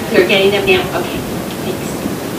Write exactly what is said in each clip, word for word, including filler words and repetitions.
You're getting them now? Okay, thanks.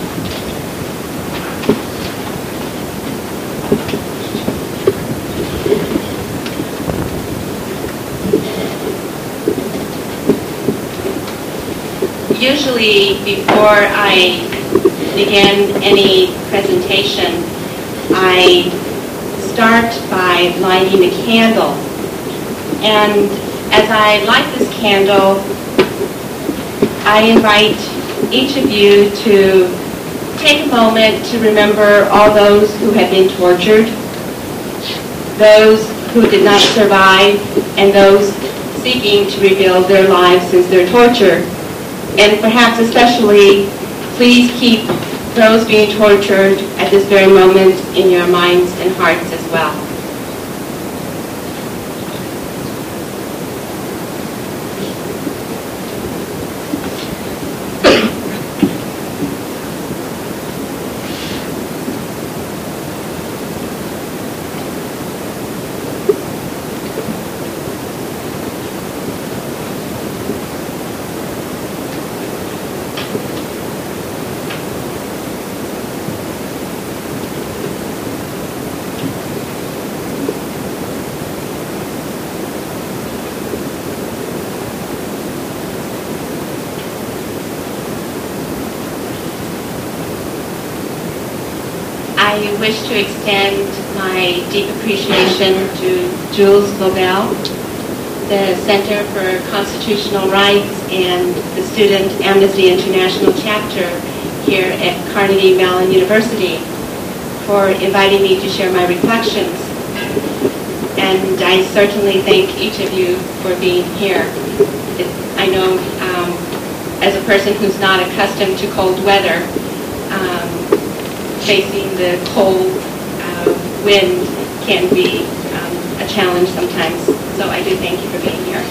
Usually, before I begin any presentation, I start by lighting a candle. And as I light this candle, I invite each of you to take a moment to remember all those who have been tortured, those who did not survive, and those seeking to rebuild their lives since their torture. And perhaps especially, please keep those being tortured at this very moment in your minds and hearts as well. I wish to extend my deep appreciation to Jules Lobel, the Center for Constitutional Rights and the Student Amnesty International chapter here at Carnegie Mellon University, for inviting me to share my reflections. And I certainly thank each of you for being here. It, I know um, as a person who's not accustomed to cold weather, um, facing the cold uh, wind can be um, a challenge sometimes. So I do thank you for being here.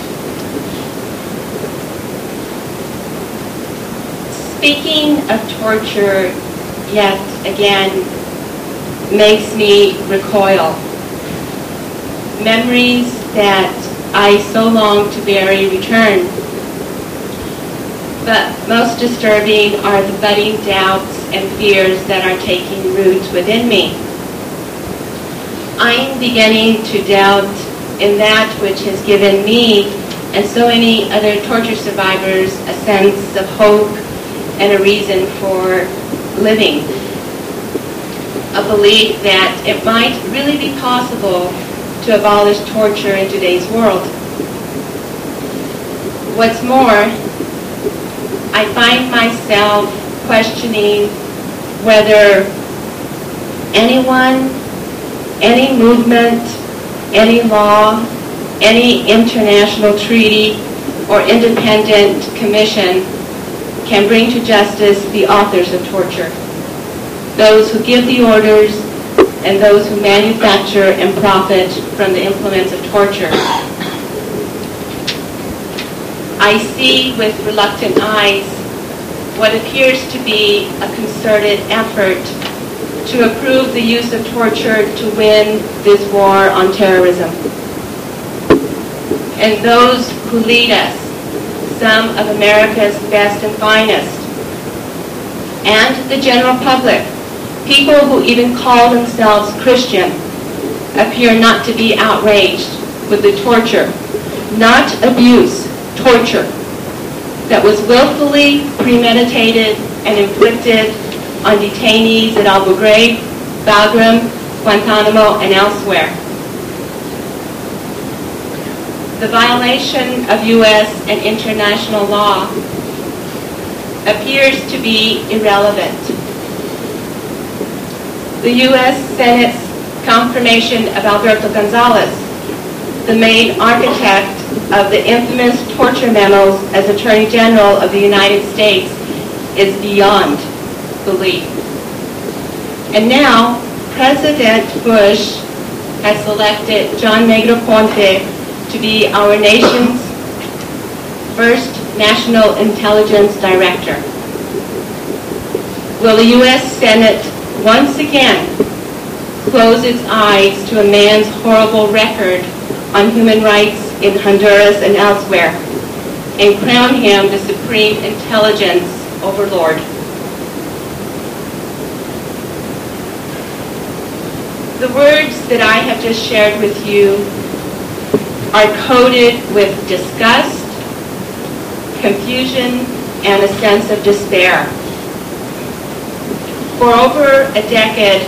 Speaking of torture, yet again, makes me recoil. Memories that I so long to bury return. But most disturbing are the budding doubts and fears that are taking root within me. I'm beginning to doubt in that which has given me and so many other torture survivors a sense of hope and a reason for living. A belief that it might really be possible to abolish torture in today's world. What's more, I find myself questioning whether anyone, any movement, any law, any international treaty, or independent commission can bring to justice the authors of torture, those who give the orders and those who manufacture and profit from the implements of torture. I see with reluctant eyes what appears to be a concerted effort to approve the use of torture to win this war on terrorism. And those who lead us, some of America's best and finest, and the general public, people who even call themselves Christian, appear not to be outraged with the torture, not abuse, torture, that was willfully premeditated and inflicted on detainees at Abu Ghraib, Bagram, Guantanamo, and elsewhere. The violation of U S and international law appears to be irrelevant. The U S Senate's confirmation of Alberto Gonzales, the main architect of the infamous torture memos as Attorney General of the United States, is beyond belief. And now, President Bush has selected John Negroponte to be our nation's first National Intelligence Director. Will the U S Senate once again close its eyes to a man's horrible record on human rights in Honduras and elsewhere, and crown him the supreme intelligence overlord. The words that I have just shared with you are coated with disgust, confusion, and a sense of despair. For over a decade,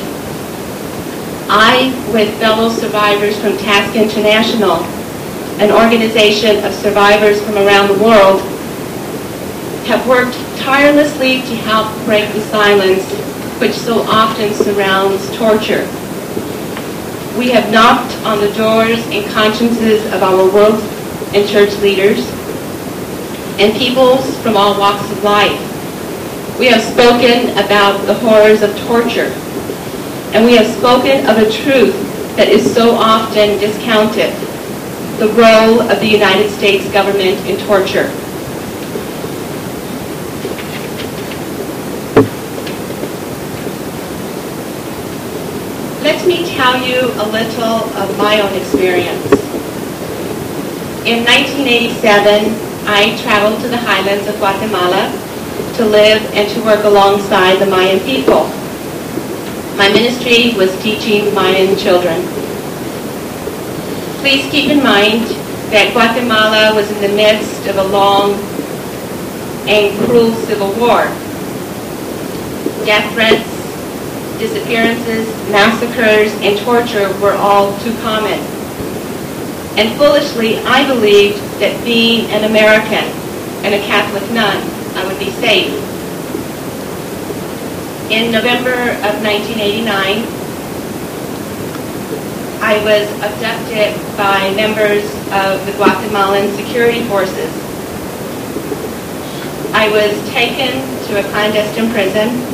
I, with fellow survivors from Task International, an organization of survivors from around the world, have worked tirelessly to help break the silence which so often surrounds torture. We have knocked on the doors and consciences of our world and church leaders and peoples from all walks of life. We have spoken about the horrors of torture, and we have spoken of a truth that is so often discounted, the role of the United States government in torture. Let me tell you a little of my own experience. In nineteen eighty-seven, I traveled to the highlands of Guatemala to live and to work alongside the Mayan people. My ministry was teaching Mayan children. Please keep in mind that Guatemala was in the midst of a long and cruel civil war. Death threats, disappearances, massacres, and torture were all too common. And foolishly, I believed that being an American and a Catholic nun, I would be safe. In November of nineteen eighty-nine, I was abducted by members of the Guatemalan security forces. I was taken to a clandestine prison.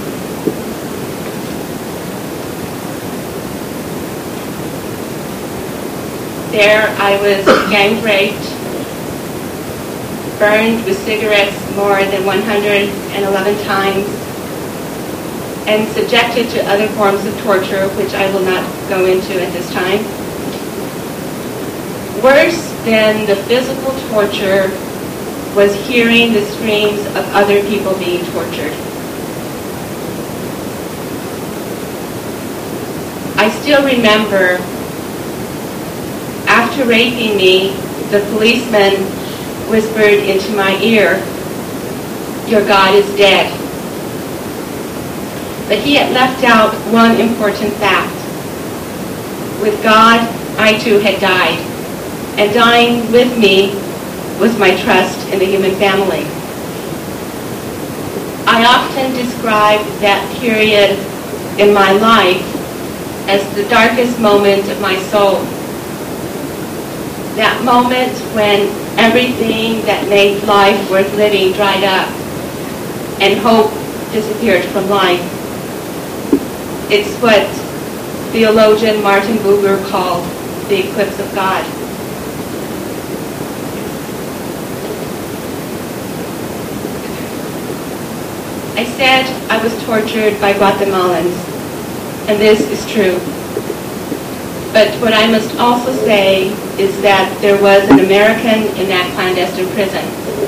There I was gang raped, burned with cigarettes more than one hundred eleven times, and subjected to other forms of torture, which I will not go into at this time. Worse than the physical torture was hearing the screams of other people being tortured. I still remember, after raping me, the policeman whispered into my ear, "Your God is dead." But he had left out one important fact. With God, I too had died, and dying with me was my trust in the human family. I often describe that period in my life as the darkest moment of my soul. That moment when everything that made life worth living dried up and hope disappeared from life. It's what theologian Martin Buber called the eclipse of God. I said I was tortured by Guatemalans, and this is true. But what I must also say is that there was an American in that clandestine prison.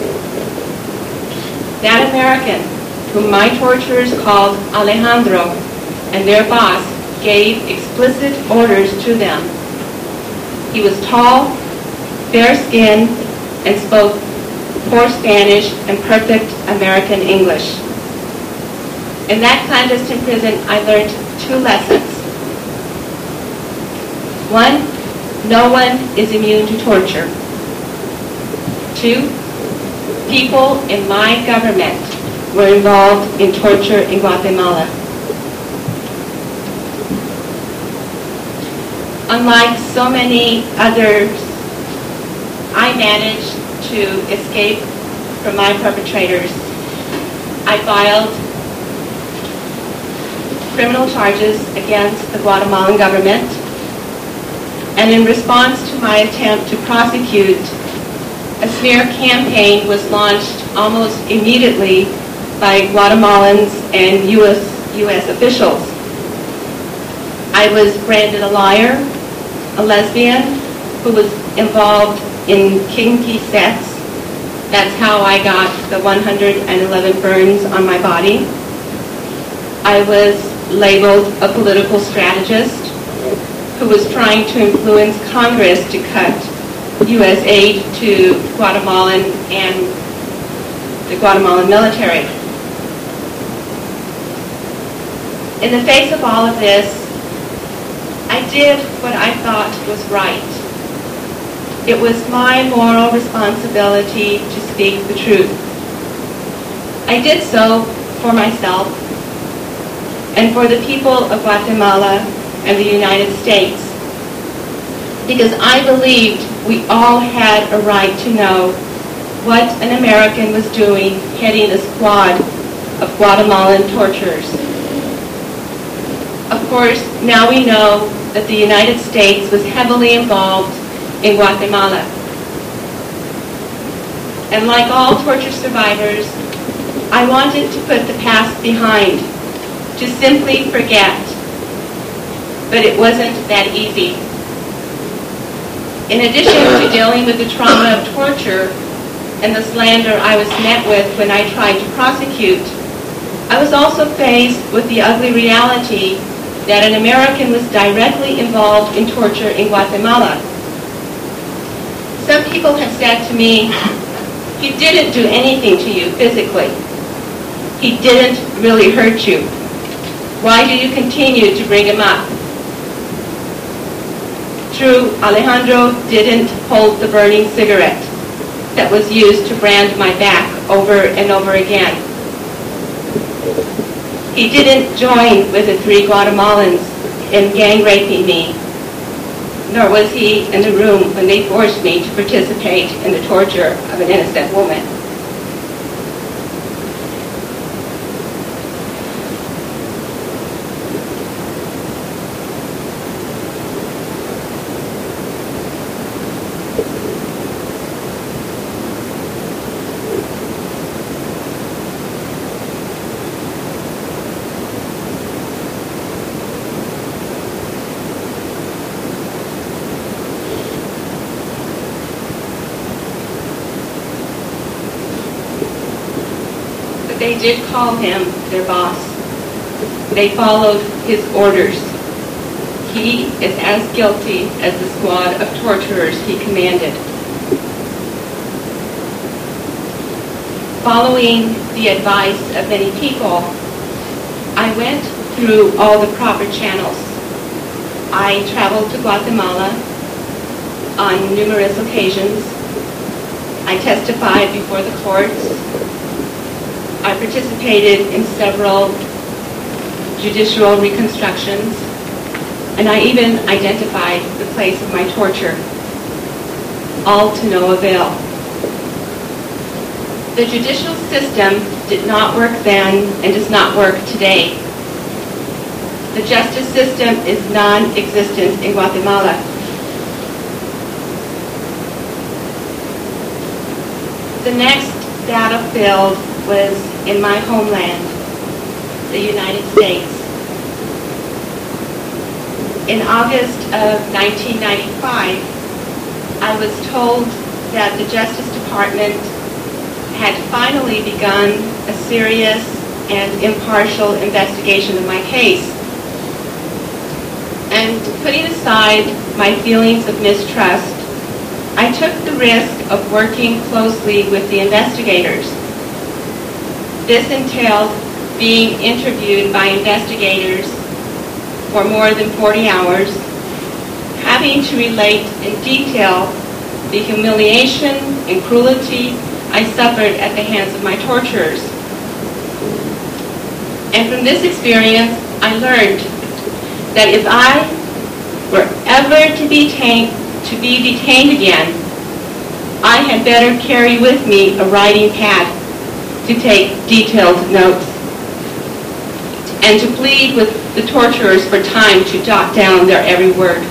That American, whom my torturers called Alejandro, and their boss gave explicit orders to them. He was tall, fair-skinned, and spoke poor Spanish and perfect American English. In that clandestine prison, I learned two lessons. One, no one is immune to torture. Two, people in my government were involved in torture in Guatemala. Unlike so many others, I managed to escape from my perpetrators. I filed criminal charges against the Guatemalan government, and in response to my attempt to prosecute, a smear campaign was launched almost immediately by Guatemalans and U S U S officials. I was branded a liar, a lesbian who was involved in kinky sex, That's how I got the one hundred eleven burns on my body. I was labeled a political strategist who was trying to influence Congress to cut U S aid to Guatemalan and the Guatemalan military. In the face of all of this, I did what I thought was right. It was my moral responsibility to speak the truth. I did so for myself and for the people of Guatemala and the United States, because I believed we all had a right to know what an American was doing heading a squad of Guatemalan torturers. Of course, now we know that the United States was heavily involved in Guatemala. And like all torture survivors, I wanted to put the past behind, to simply forget. But it wasn't that easy. In addition to dealing with the trauma of torture and the slander I was met with when I tried to prosecute, I was also faced with the ugly reality that an American was directly involved in torture in Guatemala. Some people have said to me, he didn't do anything to you physically. He didn't really hurt you. Why do you continue to bring him up? True, Alejandro didn't hold the burning cigarette that was used to brand my back over and over again. He didn't join with the three Guatemalans in gang raping me, nor was he in the room when they forced me to participate in the torture of an innocent woman. They did call him their boss. They followed his orders. He is as guilty as the squad of torturers he commanded. Following the advice of many people, I went through all the proper channels. I traveled to Guatemala on numerous occasions. I testified before the courts. I participated in several judicial reconstructions, and I even identified the place of my torture, all to no avail. The judicial system did not work then and does not work today. The justice system is non-existent in Guatemala. The next battlefield was in my homeland, the United States. In August of nineteen ninety-five, I was told that the Justice Department had finally begun a serious and impartial investigation of my case. And putting aside my feelings of mistrust, I took the risk of working closely with the investigators. This entailed being interviewed by investigators for more than forty hours, having to relate in detail the humiliation and cruelty I suffered at the hands of my torturers. And from this experience, I learned that if I were ever to be detained, to be detained again, I had better carry with me a writing pad to take detailed notes, and to plead with the torturers for time to jot down their every word.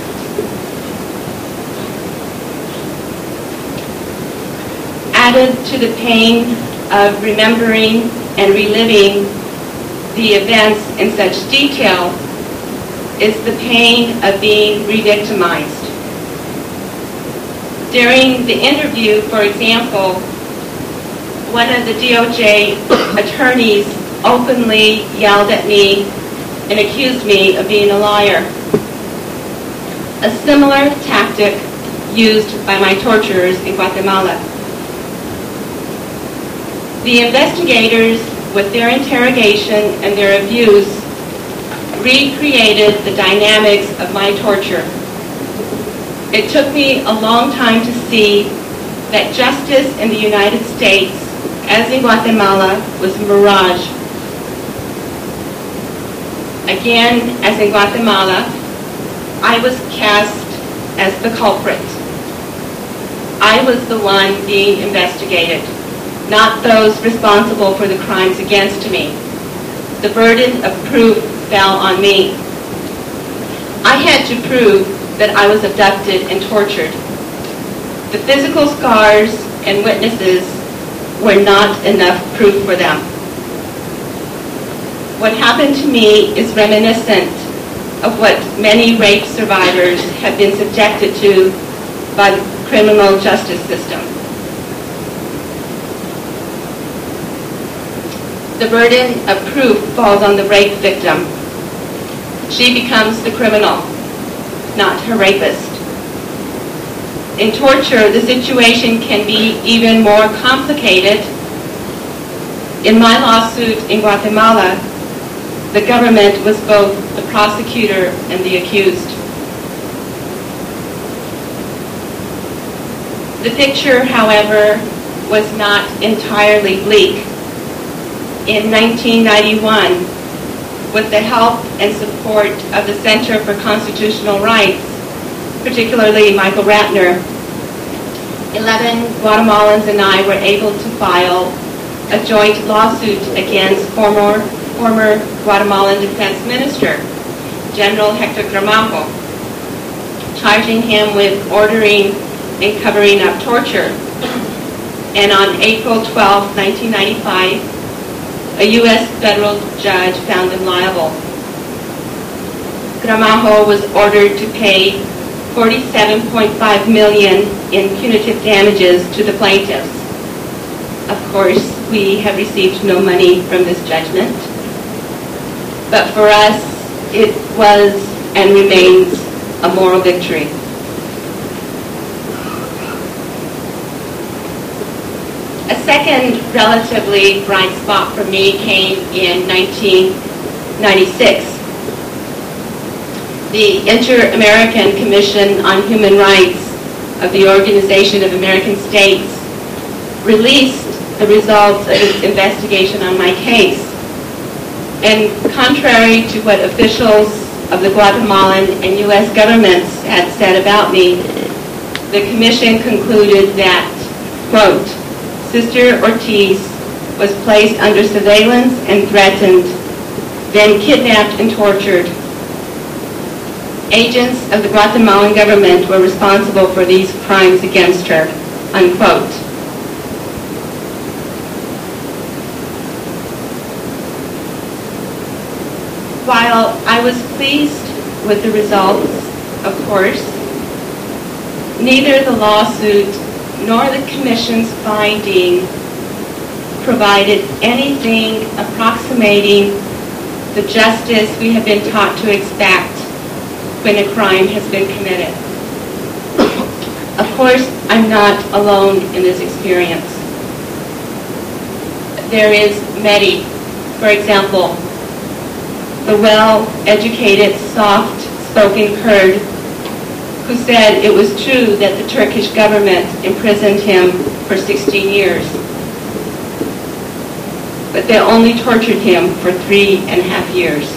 Added to the pain of remembering and reliving the events in such detail is the pain of being re-victimized. During the interview, for example, one of the D O J attorneys openly yelled at me and accused me of being a liar. A similar tactic used by my torturers in Guatemala. The investigators, with their interrogation and their abuse, recreated the dynamics of my torture. It took me a long time to see that justice in the United States, as in Guatemala, was a mirage. Again, as in Guatemala, I was cast as the culprit. I was the one being investigated, not those responsible for the crimes against me. The burden of proof fell on me. I had to prove that I was abducted and tortured. The physical scars and witnesses were not enough proof for them. What happened to me is reminiscent of what many rape survivors have been subjected to by the criminal justice system. The burden of proof falls on the rape victim. She becomes the criminal, not her rapist. In torture, the situation can be even more complicated. In my lawsuit in Guatemala, the government was both the prosecutor and the accused. The picture, however, was not entirely bleak. In nineteen ninety-one, with the help and support of the Center for Constitutional Rights, particularly Michael Ratner, eleven Guatemalans and I were able to file a joint lawsuit against former, former Guatemalan Defense Minister, General Hector Gramajo, charging him with ordering and covering up torture. And on April twelfth, nineteen ninety-five, a U S federal judge found him liable. Gramajo was ordered to pay forty-seven point five million dollars in punitive damages to the plaintiffs. Of course, we have received no money from this judgment, but for us, it was and remains a moral victory. A second relatively bright spot for me came in nineteen ninety-six. The Inter-American Commission on Human Rights of the Organization of American States released the results of its investigation on my case. And contrary to what officials of the Guatemalan and U S governments had said about me, the commission concluded that, quote, Sister Ortiz was placed under surveillance and threatened, then kidnapped and tortured. Agents of the Guatemalan government were responsible for these crimes against her, unquote. While I was pleased with the results, of course, neither the lawsuit nor the Commission's finding provided anything approximating the justice we have been taught to expect when a crime has been committed. Of course, I'm not alone in this experience. There is Mehdi, for example, the well-educated, soft-spoken Kurd who said it was true that the Turkish government imprisoned him for sixteen years. But they only tortured him for three and a half years.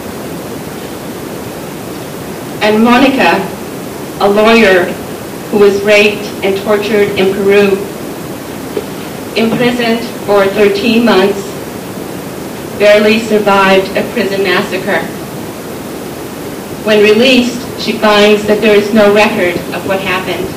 And Monica, a lawyer who was raped and tortured in Peru, imprisoned for thirteen months, barely survived a prison massacre. When released, she finds that there is no record of what happened.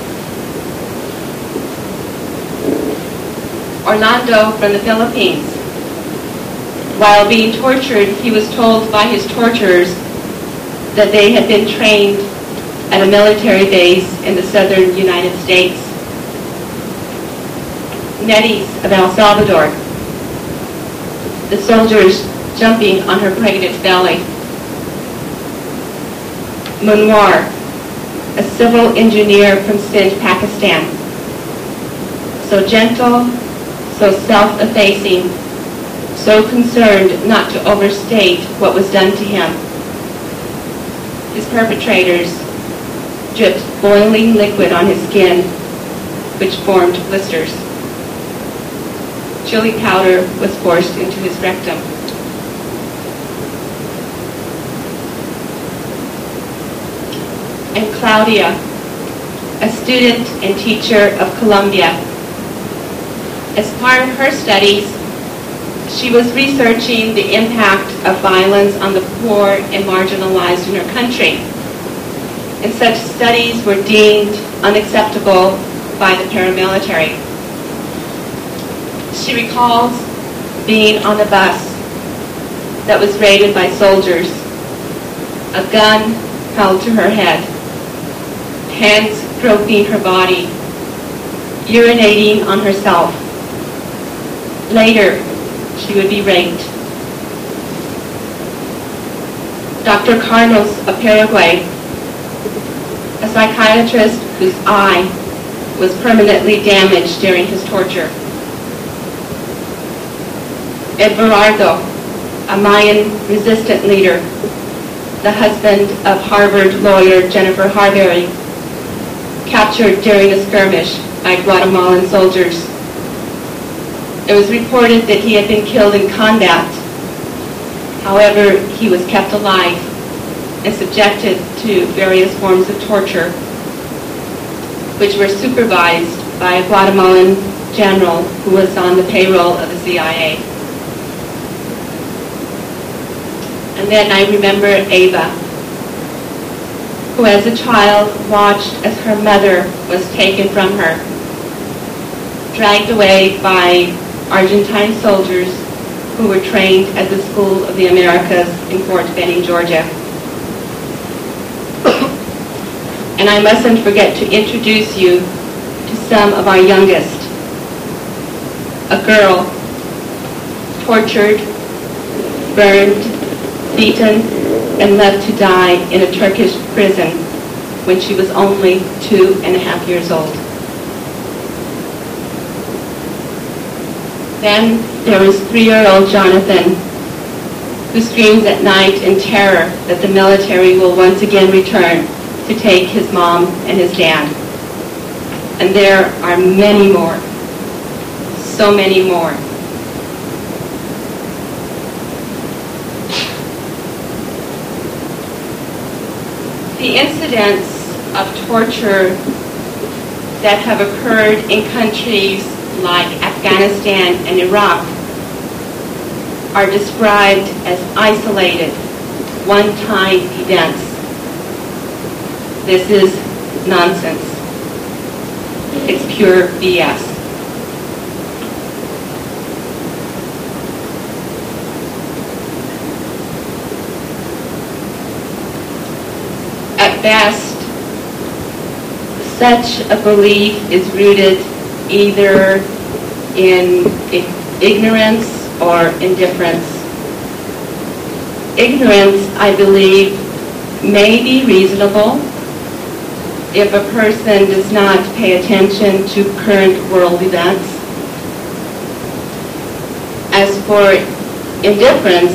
Orlando from the Philippines. While being tortured, he was told by his torturers that they had been trained at a military base in the southern United States. Netis of El Salvador, the soldiers jumping on her pregnant belly. Munwar, a civil engineer from Sindh, Pakistan. So gentle, so self-effacing, so concerned not to overstate what was done to him. His perpetrators dripped boiling liquid on his skin, which formed blisters. Chili powder was forced into his rectum. And Claudia, a student and teacher of Colombia. As part of her studies, she was researching the impact of violence on the poor and marginalized in her country. And such studies were deemed unacceptable by the paramilitary. She recalls being on a bus that was raided by soldiers, a gun held to her head, hands groping her body, urinating on herself. Later, she would be raped. Doctor Carlos of Paraguay, a psychiatrist whose eye was permanently damaged during his torture. Everardo, a Mayan resistant leader, the husband of Harvard lawyer Jennifer Harberry, captured during a skirmish by Guatemalan soldiers. It was reported that he had been killed in combat. However, he was kept alive and subjected to various forms of torture, which were supervised by a Guatemalan general who was on the payroll of the C I A. And then I remember Ava, who as a child watched as her mother was taken from her, dragged away by Argentine soldiers who were trained at the School of the Americas in Fort Benning, Georgia. And I mustn't forget to introduce you to some of our youngest. A girl, tortured, burned, beaten, and left to die in a Turkish prison when she was only two and a half years old. Then there was three-year-old Jonathan, who screams at night in terror that the military will once again return to take his mom and his dad. And there are many more, so many more. The incidents of torture that have occurred in countries like Afghanistan and Iraq are described as isolated, one-time events. This is nonsense. It's pure B S. At best, such a belief is rooted either in ignorance or indifference. Ignorance, I believe, may be reasonable if a person does not pay attention to current world events. As for indifference,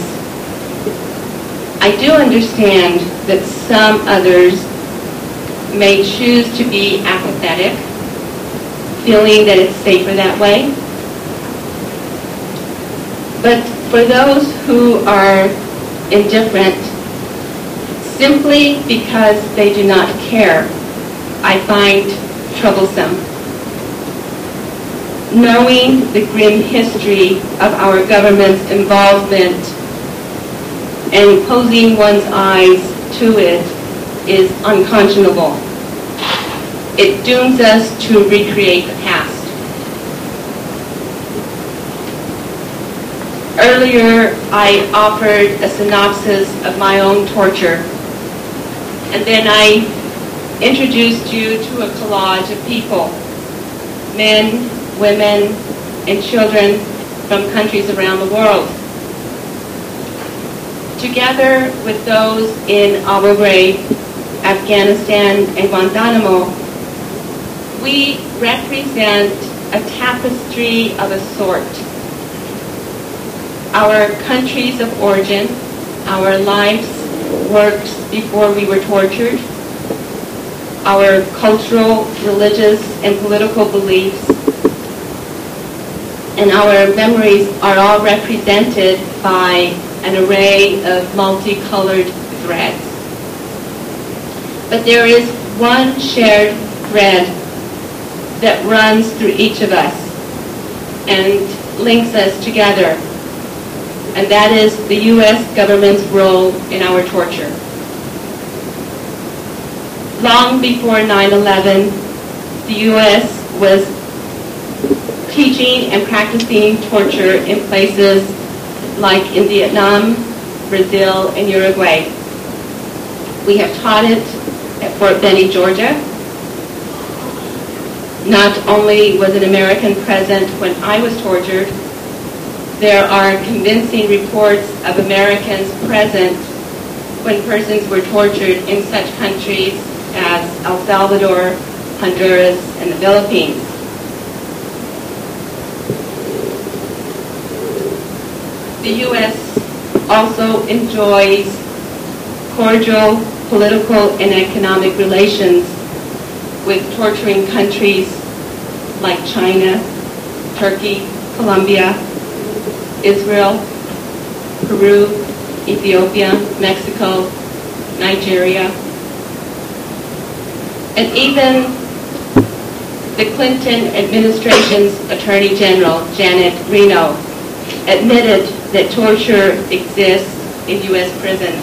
I do understand that some others may choose to be apathetic, feeling that it's safer that way. But for those who are indifferent, simply because they do not care, I find troublesome. Knowing the grim history of our government's involvement and closing one's eyes to it is unconscionable. It dooms us to recreate the past. Earlier, I offered a synopsis of my own torture, and then I introduced you to a collage of people, men, women, and children from countries around the world. Together with those in Abu Ghraib, Afghanistan, and Guantanamo, we represent a tapestry of a sort. Our countries of origin, our lives, works before we were tortured, our cultural, religious, and political beliefs, and our memories are all represented by an array of multicolored threads. But there is one shared thread that runs through each of us and links us together, and that is the U S government's role in our torture. Long before nine eleven, the U S was teaching and practicing torture in places like in Vietnam, Brazil, and Uruguay. We have taught it at Fort Benning, Georgia. Not only was an American present when I was tortured, there are convincing reports of Americans present when persons were tortured in such countries as El Salvador, Honduras, and the Philippines. The U S also enjoys cordial political and economic relations with torturing countries like China, Turkey, Colombia, Israel, Peru, Ethiopia, Mexico, Nigeria, and even the Clinton administration's Attorney General, Janet Reno, admitted that torture exists in U S prisons.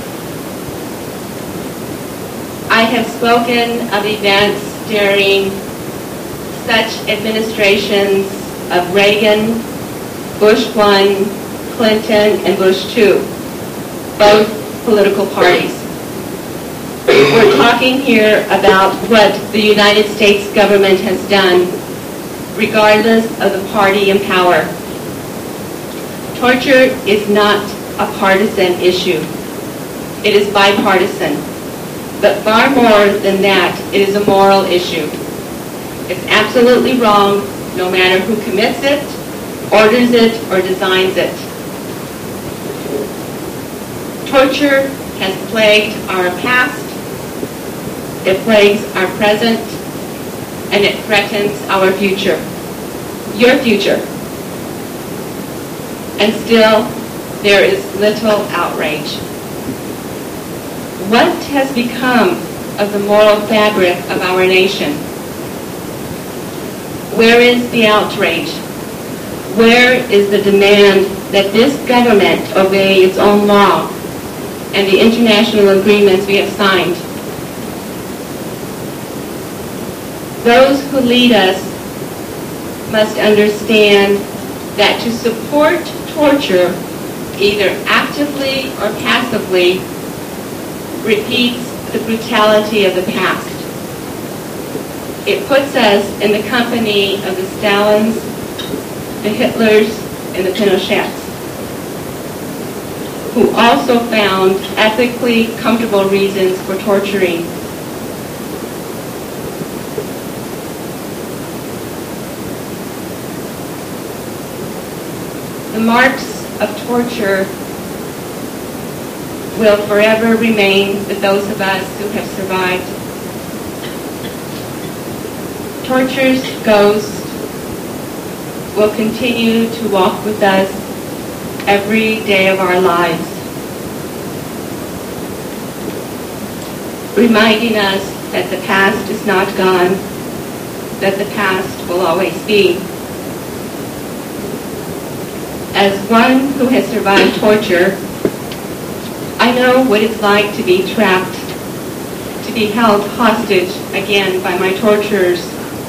I have spoken of events during such administrations of Reagan, Bush one, Clinton, and Bush two, both political parties. We're talking here about what the United States government has done, regardless of the party in power. Torture is not a partisan issue. It is bipartisan. But far more than that, it is a moral issue. It's absolutely wrong, no matter who commits it, orders it, or designs it. Torture has plagued our past, it plagues our present, and it threatens our future, your future. And still, there is little outrage. What has become of the moral fabric of our nation? Where is the outrage? Where is the demand that this government obey its own law and the international agreements we have signed? Those who lead us must understand that to support torture, either actively or passively, repeats the brutality of the past. It puts us in the company of the Stalins, the Hitlers, and the Pinochets, who also found ethically comfortable reasons for torturing. The marks of torture will forever remain with those of us who have survived. Torture's ghost will continue to walk with us every day of our lives, reminding us that the past is not gone, that the past will always be. As one who has survived torture, I know what it's like to be trapped, to be held hostage again by my torturers.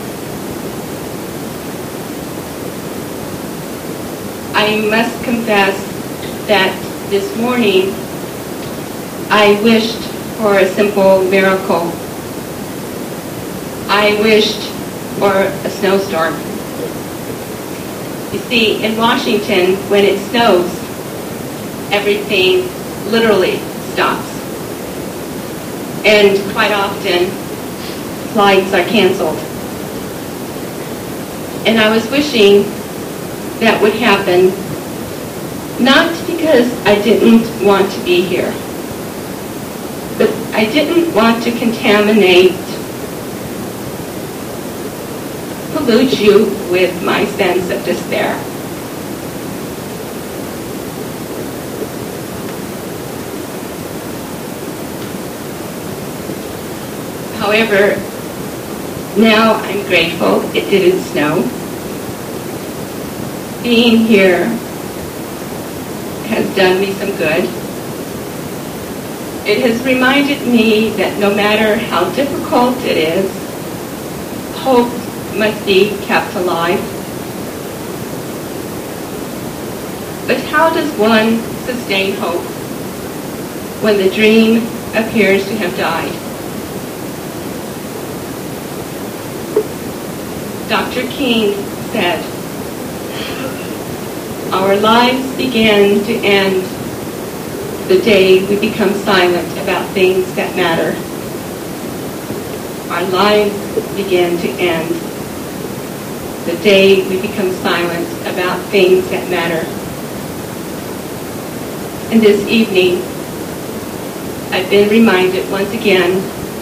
I must confess that this morning I wished for a simple miracle. I wished for a snowstorm. You see, in Washington, when it snows, everything literally stops. And quite often, flights are canceled. And I was wishing that would happen, not because I didn't want to be here, but I didn't want to contaminate, pollute you with my sense of despair. However, now I'm grateful it didn't snow. Being here has done me some good. It has reminded me that no matter how difficult it is, hope must be kept alive. But how does one sustain hope when the dream appears to have died? Doctor King said, "Our lives begin to end the day we become silent about things that matter." Our lives begin to end the day we become silent about things that matter. And this evening, I've been reminded once again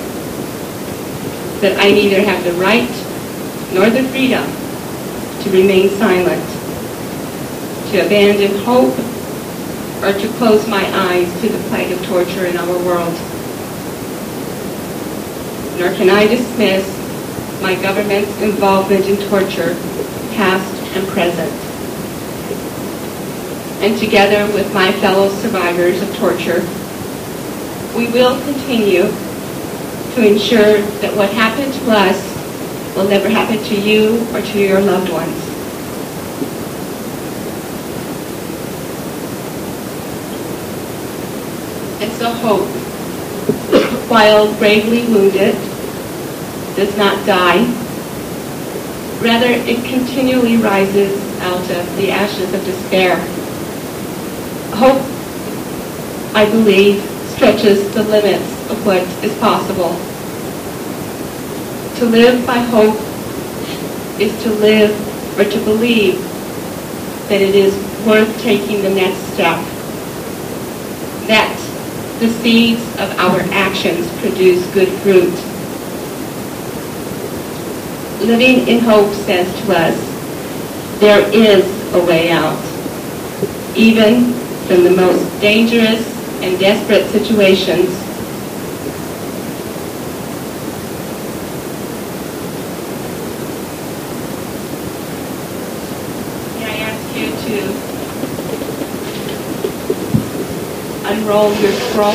that I neither have the right nor the freedom to remain silent, to abandon hope, or to close my eyes to the plague of torture in our world. Nor can I dismiss my government's involvement in torture, past and present. And together with my fellow survivors of torture, we will continue to ensure that what happened to us will never happen to you or to your loved ones. And so hope, while bravely wounded, does not die. Rather, it continually rises out of the ashes of despair. Hope, I believe, stretches the limits of what is possible. To live by hope is to live or to believe that it is worth taking the next step, that the seeds of our actions produce good fruit. Living in hope says to us, there is a way out, even from the most dangerous and desperate situations. Unroll your scroll.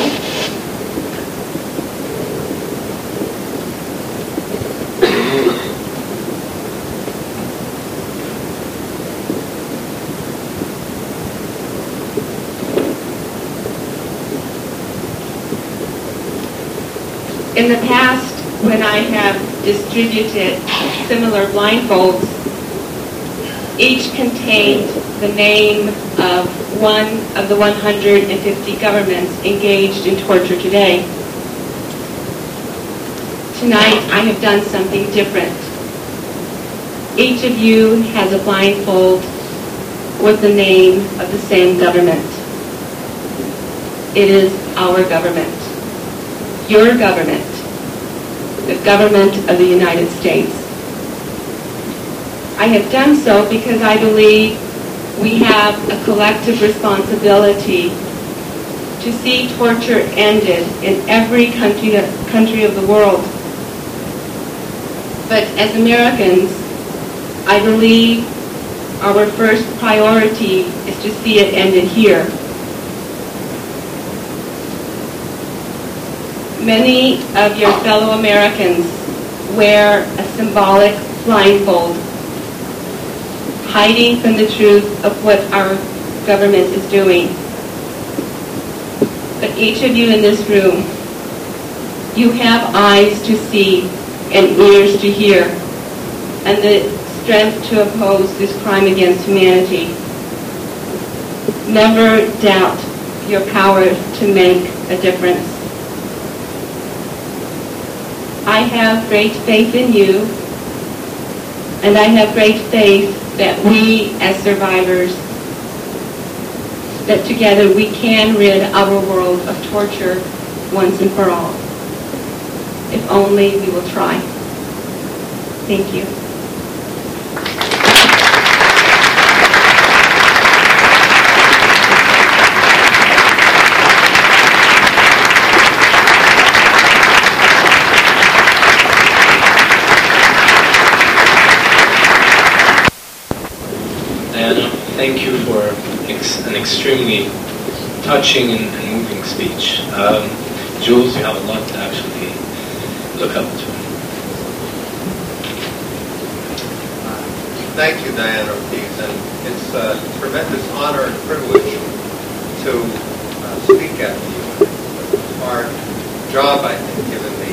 In the past, when I have distributed similar blindfolds, each contained the name of one of the one hundred fifty governments engaged in torture today. Tonight, I have done something different. Each of you has a blindfold with the name of the same government. It is our government, your government, the government of the United States. I have done so because I believe we have a collective responsibility to see torture ended in every country, country of the world. But as Americans, I believe our first priority is to see it ended here. Many of your fellow Americans wear a symbolic blindfold, hiding from the truth of what our government is doing. But each of you in this room, you have eyes to see and ears to hear, and the strength to oppose this crime against humanity. Never doubt your power to make a difference. I have great faith in you, and I have great faith that we as survivors, that together we can rid our world of torture once and for all. If only we will try. Thank you. Diana, thank you for ex an extremely touching and, and moving speech. Um, Jules, you have a lot to actually look up to. Thank you, Diana Ortiz, and it's a tremendous honor and privilege to uh, speak at you. It's a hard job, I think, given the